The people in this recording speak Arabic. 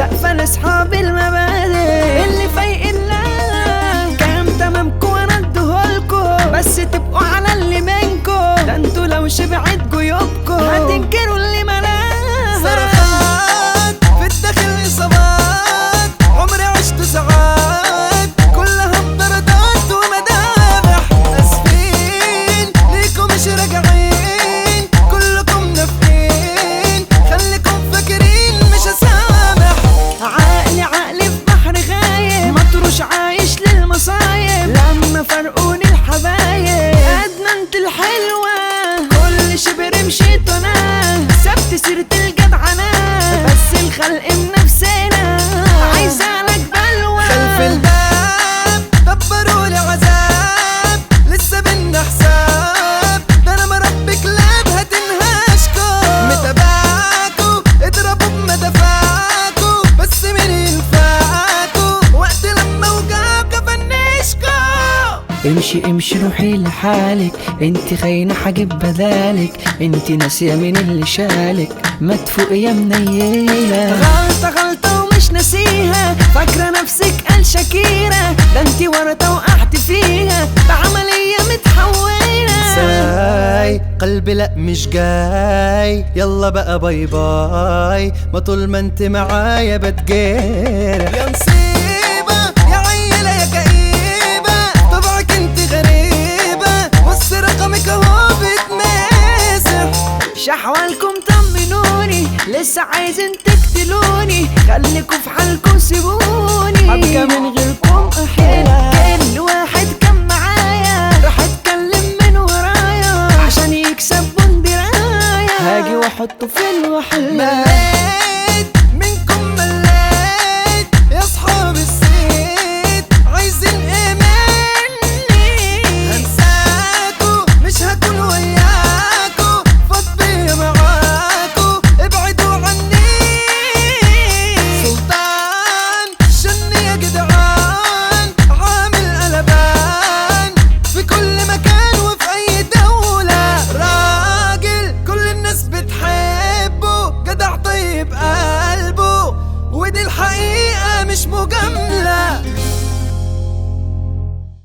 سقفة لاصحاب المبادئ اللي فايقين لها كلام تمامكو وانا اديهولكو، بس تبقوا على اللي منكو، ده انتوا لو شبعت جيوبكو هتنكروا اللي ملاها. صرخات في الداخل اصابات، عمري عشت ساعات كلها بطردات ومدامح. اسفين ليكم مش راجعين، كلكم نافقين، خليكم فاكرين مش هسامح. عقلي في بحر غايب، مطروش عايش للمصايب، لما فرقوني الحبايب ادمنت الحلوة، كل شبر مشيت وانا سبت سيرة الجدعنة، بس الخلق بنفسنا عايزالك بلوى. خلف الباب دبروا لي عذاب، لسه بينا حساب، ده انا مربي كلاب هتنهشكوا، متابعكوا اضربوا بمدافعكوا، بس مين ينفعكوا وقت لما وجعك افنشكوا. امشي روحي لحالك، انت خاينة حاجب بدالك، انت ناسية مين اللي شالك، ما تفوقي يا منيلة. غلطة ومش ناسيها، فاكرة نفسك قال شاكيرة، ده انت ورطة وقعت فيها بعملية متحولة. ساي قلبي لا مش جاي، يلا بقى باي باي، ما طول ما انت معايا بتجرح. يا نصيبة يا عيلة يا كئيبة، طبعك انت غريبة، بص رقمك اهو بتماسح. شحوالكم طمنوني، لسه عايزين تقتلوني، خليكوا في حالكم سيبوني، هبقى من غيركم احيانا. كل واحد كان معايا راح اتكلم من ورايا عشان يكسب بندرايا، هاجي واحطه في الوحلة.